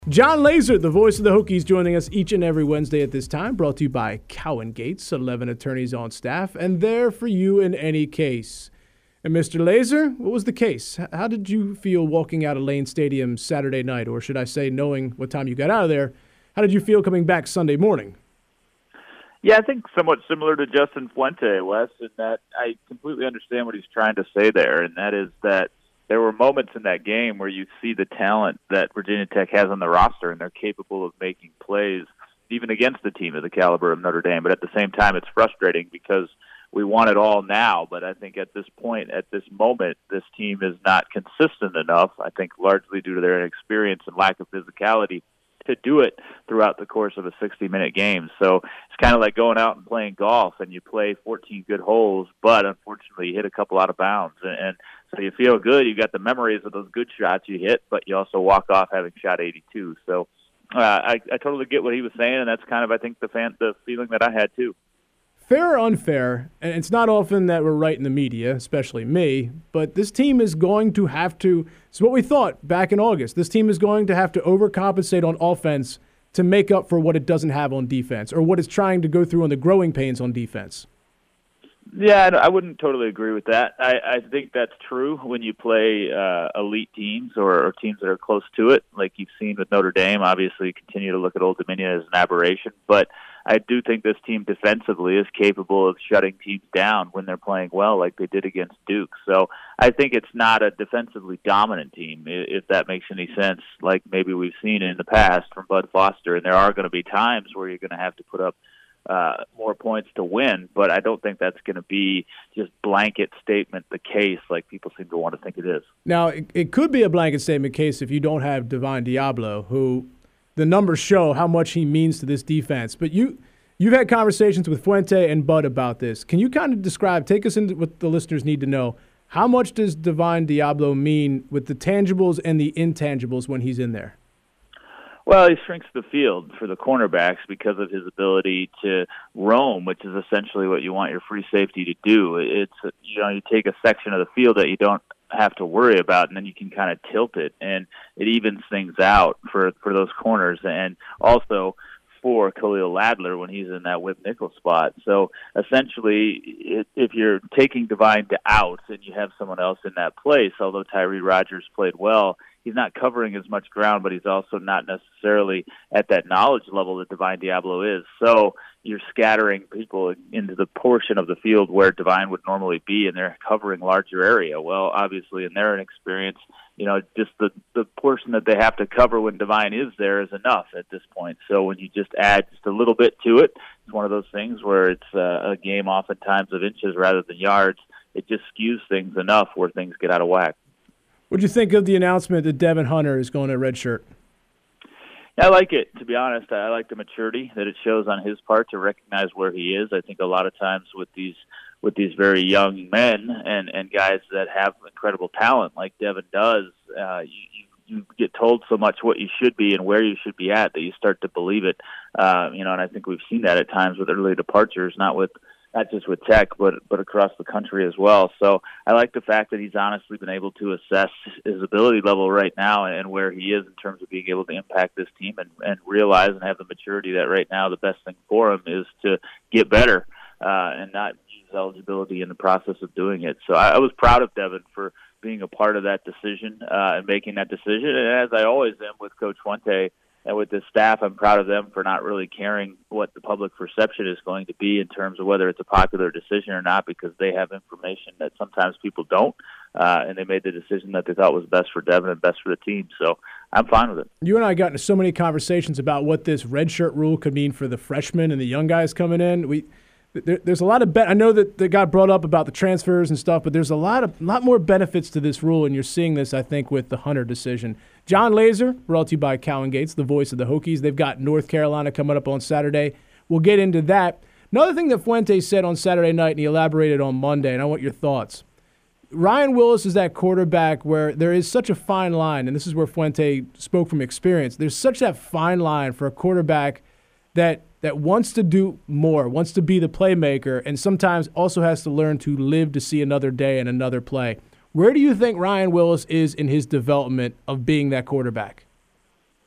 John Laser, the voice of the Hokies, joining us each and every Wednesday at this time, brought to you by Cowan Gates, 11 attorneys on staff, and there for you in any case. And Mr. Laser, what was the case? How did you feel walking out of Lane Stadium Saturday night, or should I say knowing what time you got out of there? How did you feel coming back Sunday morning? Yeah, I think somewhat similar to Justin Fuente, Wes, in that I completely understand what he's trying to say there, and that is that there were moments in that game where you see the talent that Virginia Tech has on the roster, and they're capable of making plays even against a team of the caliber of Notre Dame. But at the same time, it's frustrating because we want it all now. But I think at this point, at this moment, this team is not consistent enough, I think largely due to their inexperience and lack of physicality, to do it throughout the course of a 60-minute game. So it's kind of like going out and playing golf, and you play 14 good holes, but unfortunately you hit a couple out of bounds. And so you feel good. You got the memories of those good shots you hit, but you also walk off having shot 82. So I totally get what he was saying, and that's kind of, I think, the feeling that I had too. Fair or unfair, and it's not often that we're right in the media, especially me, but this team is going to have to, it's what we thought back in August, this team is going to have to overcompensate on offense to make up for what it doesn't have on defense, or what it's trying to go through on the growing pains on defense. Yeah, I wouldn't totally agree with that. I think that's true when you play elite teams or teams that are close to it, like you've seen with Notre Dame. Obviously, you continue to look at Old Dominion as an aberration, but I do think this team defensively is capable of shutting teams down when they're playing well, like they did against Duke. So I think it's not a defensively dominant team, if that makes any sense, like maybe we've seen in the past from Bud Foster. And there are going to be times where you're going to have to put up more points to win, but I don't think that's going to be just blanket statement the case like people seem to want to think it is. Now, it could be a blanket statement case if you don't have Divine Diablo, who the numbers show how much he means to this defense. But you've had conversations with Fuente and Bud about this. Can you kind of describe, take us into what the listeners need to know, how much does Divine Diablo mean with the tangibles and the intangibles when he's in there? Well, he shrinks the field for the cornerbacks because of his ability to roam, which is essentially what you want your free safety to do. It's, you take a section of the field that you don't have to worry about, and then you can kind of tilt it, and it evens things out for those corners, and also for Khalil Ladler when he's in that whip nickel spot. So essentially, if you're taking Divine to outs and you have someone else in that place, although Tyree Rogers played well, he's not covering as much ground, but he's also not necessarily at that knowledge level that Divine Diablo is. So you're scattering people into the portion of the field where Divine would normally be, and they're covering larger area. Well, obviously, in their inexperience, just the portion that they have to cover when Divine is there is enough at this point. So when you just add just a little bit to it, it's one of those things where it's a game oftentimes of inches rather than yards. It just skews things enough where things get out of whack. What do you think of the announcement that Devin Hunter is going to redshirt? I like it, to be honest. I like the maturity that it shows on his part to recognize where he is. I think a lot of times with these very young men and guys that have incredible talent like Devin does, you get told so much what you should be and where you should be at that you start to believe it. And I think we've seen that at times with early departures, not just with Tech, but across the country as well. So I like the fact that he's honestly been able to assess his ability level right now and where he is in terms of being able to impact this team and realize and have the maturity that right now the best thing for him is to get better and not use eligibility in the process of doing it. So I was proud of Devin for being a part of that decision and making that decision. And as I always am with Coach Fuente, and with this staff, I'm proud of them for not really caring what the public perception is going to be in terms of whether it's a popular decision or not, because they have information that sometimes people don't, and they made the decision that they thought was best for Devin and best for the team. So I'm fine with it. You and I got into so many conversations about what this redshirt rule could mean for the freshmen and the young guys coming in. There's a lot of I know that got brought up about the transfers and stuff, but there's a lot more benefits to this rule, and you're seeing this, I think, with the Hunter decision. John Laser, brought to you by Cowan Gates, the voice of the Hokies. They've got North Carolina coming up on Saturday. We'll get into that. Another thing that Fuente said on Saturday night, and he elaborated on Monday, and I want your thoughts. Ryan Willis is that quarterback where there is such a fine line, and this is where Fuente spoke from experience. There's such that fine line for a quarterback that wants to do more, wants to be the playmaker, and sometimes also has to learn to live to see another day and another play. Where do you think Ryan Willis is in his development of being that quarterback?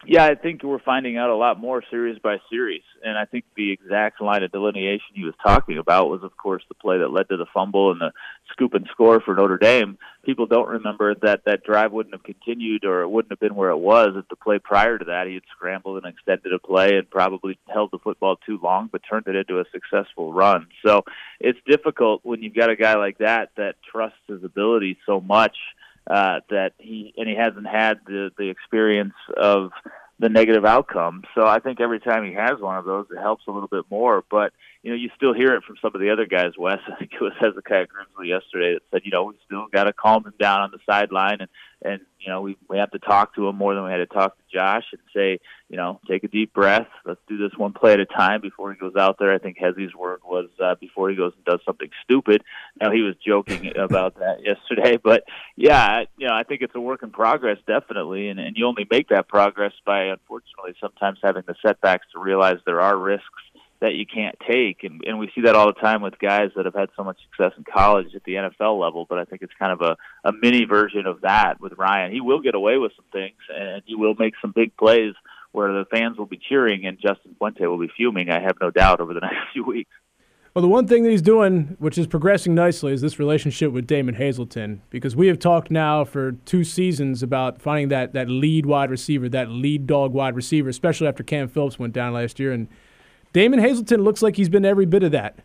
Yeah, I think we're finding out a lot more series by series, and I think the exact line of delineation he was talking about was, of course, the play that led to the fumble and the scoop and score for Notre Dame. People don't remember that drive wouldn't have continued, or it wouldn't have been where it was if the play prior to that he had scrambled and extended a play and probably held the football too long, but turned it into a successful run. So it's difficult when you've got a guy like that trusts his ability so much. That he hasn't had the experience of the negative outcome. So I think every time he has one of those, it helps a little bit more. But, you still hear it from some of the other guys, Wes. I think it was Hezekiah Grimsley yesterday that said, we still got to calm him down on the sideline. And we have to talk to him more than we had to talk to Josh and say, take a deep breath. Let's do this one play at a time before he goes out there. I think Hezzy's word was before he goes and does something stupid. Now, he was joking about that yesterday. But, yeah, I think it's a work in progress, definitely. And you only make that progress by, unfortunately, sometimes having the setbacks to realize there are risks that you can't take. And we see that all the time with guys that have had so much success in college at the NFL level, but I think it's kind of a mini version of that with Ryan. He will get away with some things, and he will make some big plays where the fans will be cheering and Justin Fuente will be fuming, I have no doubt, over the next few weeks. Well, the one thing that he's doing, which is progressing nicely, is this relationship with Damon Hazelton, because we have talked now for 2 seasons about finding that lead wide receiver, that lead dog wide receiver, especially after Cam Phillips went down last year, and Damon Hazelton looks like he's been every bit of that.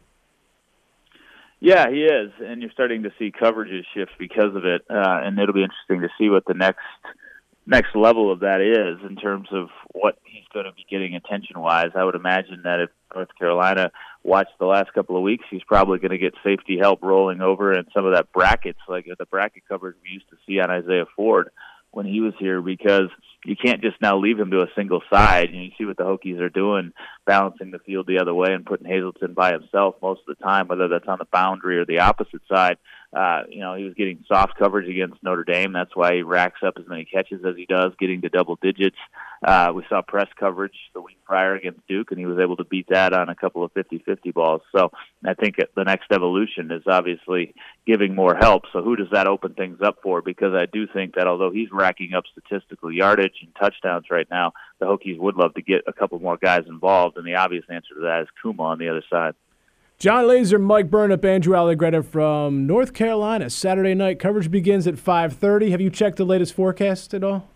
Yeah, he is, and you're starting to see coverages shift because of it, and it'll be interesting to see what the next level of that is in terms of what he's going to be getting attention-wise. I would imagine that if North Carolina watched the last couple of weeks, he's probably going to get safety help rolling over and some of that brackets, like the bracket coverage we used to see on Isaiah Ford when he was here, because you can't just now leave him to a single side. You see what the Hokies are doing, balancing the field the other way and putting Hazelton by himself most of the time, whether that's on the boundary or the opposite side. He was getting soft coverage against Notre Dame. That's why he racks up as many catches as he does, getting to double digits. We saw press coverage the week prior against Duke, and he was able to beat that on a couple of 50-50 balls. So I think the next evolution is obviously giving more help. So who does that open things up for? Because I do think that although he's racking up statistical yardage and touchdowns right now, the Hokies would love to get a couple more guys involved, and the obvious answer to that is Kuma on the other side. John Laser, Mike Burnip, Andrew Allegretta from North Carolina. Saturday night coverage begins at 5:30. Have you checked the latest forecast at all?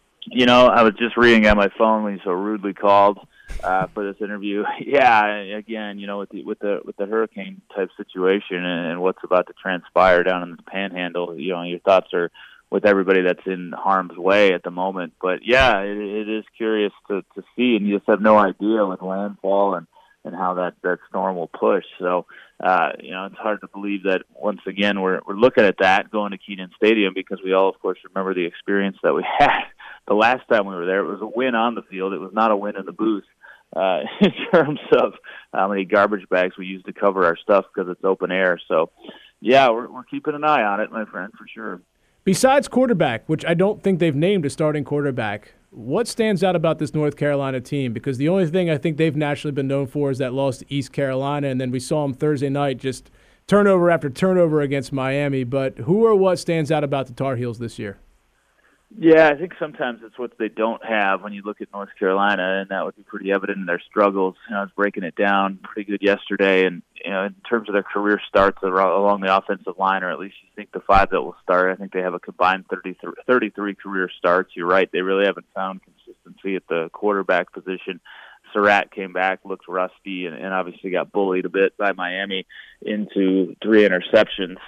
I was just reading on my phone when you so rudely called for this interview. Yeah, again, with the hurricane type situation and what's about to transpire down in the Panhandle, your thoughts are with everybody that's in harm's way at the moment. But yeah, it is curious to see, and you just have no idea with landfall and how that storm will push. So, it's hard to believe that once again we're looking at that going to Kenan Stadium, because we all, of course, remember the experience that we had the last time we were there. It was a win on the field. It was not a win in the booth in terms of how many garbage bags we use to cover our stuff because it's open air. So, yeah, we're keeping an eye on it, my friend, for sure. Besides quarterback, which I don't think they've named a starting quarterback, what stands out about this North Carolina team? Because the only thing I think they've naturally been known for is that loss to East Carolina, and then we saw them Thursday night just turnover after turnover against Miami. But who or what stands out about the Tar Heels this year? Yeah, I think sometimes it's what they don't have when you look at North Carolina, and that would be pretty evident in their struggles. I was breaking it down pretty good yesterday, and in terms of their career starts along the offensive line, or at least you think the 5 that will start, I think they have a combined 33 career starts. You're right, they really haven't found consistency at the quarterback position. Surratt came back, looked rusty, and obviously got bullied a bit by Miami into 3 interceptions.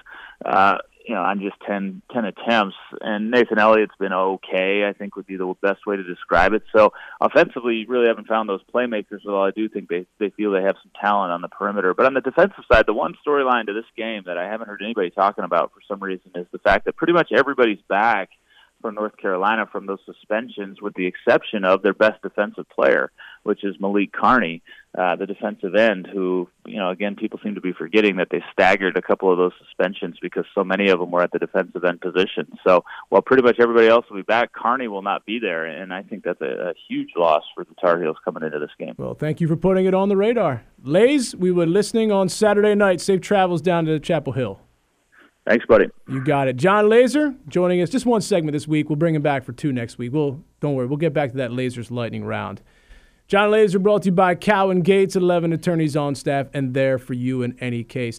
On just 10 attempts. And Nathan Elliott's been okay, I think would be the best way to describe it. So offensively, you really haven't found those playmakers, although I do think they feel they have some talent on the perimeter. But on the defensive side, the one storyline to this game that I haven't heard anybody talking about for some reason is the fact that pretty much everybody's back for North Carolina from those suspensions, with the exception of their best defensive player, which is Malik Carney, the defensive end, who, again, people seem to be forgetting that they staggered a couple of those suspensions because so many of them were at the defensive end position. So while pretty much everybody else will be back, Carney will not be there, and I think that's a huge loss for the Tar Heels coming into this game. Well, thank you for putting it on the radar. Lays, we were listening on Saturday night. Safe travels down to Chapel Hill. Thanks, buddy. You got it. John Laser joining us. Just one segment this week. We'll bring him back for 2 next week. Don't worry. We'll get back to that Laser's lightning round. John Laser brought to you by Cowan Gates, 11 attorneys on staff, and there for you in any case.